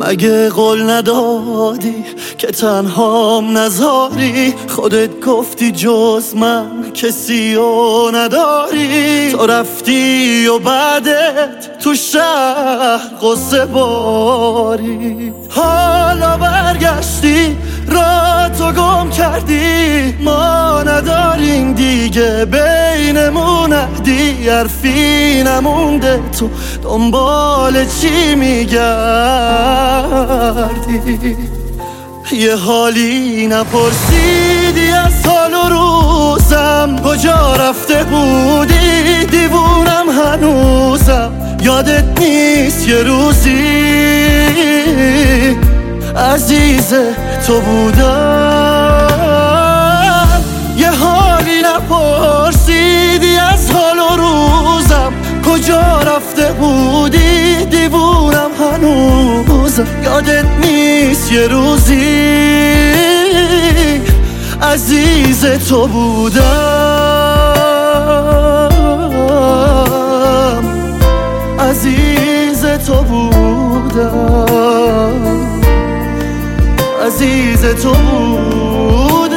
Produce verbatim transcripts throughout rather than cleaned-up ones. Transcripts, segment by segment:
مگه قول ندادی که تنهام نذاری؟ خودت گفتی جز من کسی رو نداری. تو رفتی و بعدت تو شهر قصه باری. حالا برگشتی را تو گم کردی. ما نداریم دیگه بینمون عهدی. حرفی نمونده تو دنبال چی میگردی؟ یه حالی نپرسیدی از حال و روزم. کجا رفته بودی؟ دیوونم هنوزم. یادت نیست یه روزی عزیز تو بودم. یه حالی نپرسیدی از حال و روزم. کجا رفته بودی؟ دیوونم هنوزم. یادت نیست یه روزی عزیز تو بودم. عزیز تو بودم. عزیز تو بودم.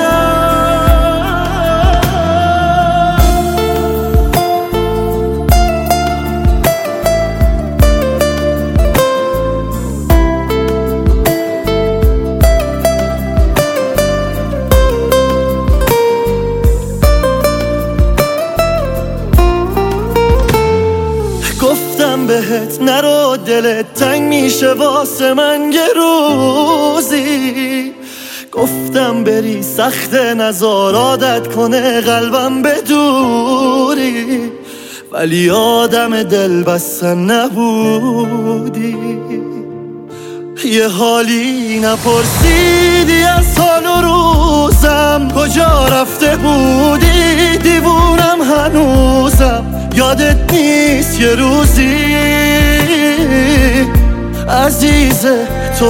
گفتم بهت نرو دلت تنگ میشه واسه من یه روزی. گفتم بری سخت نزار عادت کنه قلبم به دوری. ولی آدم دل بستن نبودی. یه حالی نپرسیدی از حال و روزم. کجا رفته بودی؟ دیوونم هنوزم. یادت نیست یه روزی عزیز تو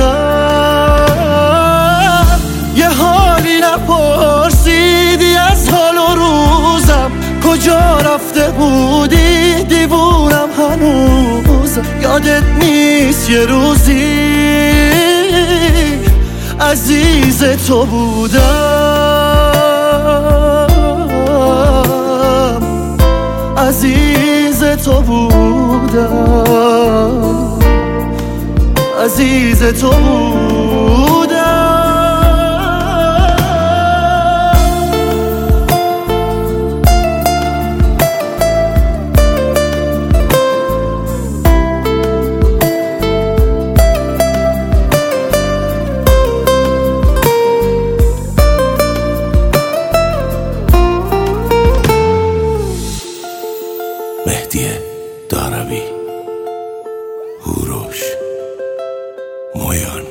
بودم. یه حالی نپرسیدی از حال و روزم. کجا رفته بودی؟ دیوونم هنوزم. یادت نیست یه روزی عزیز تو بودم. عزیز تو بودم. عزیز تو بودم. مهدی داروی، هوروش، مویان.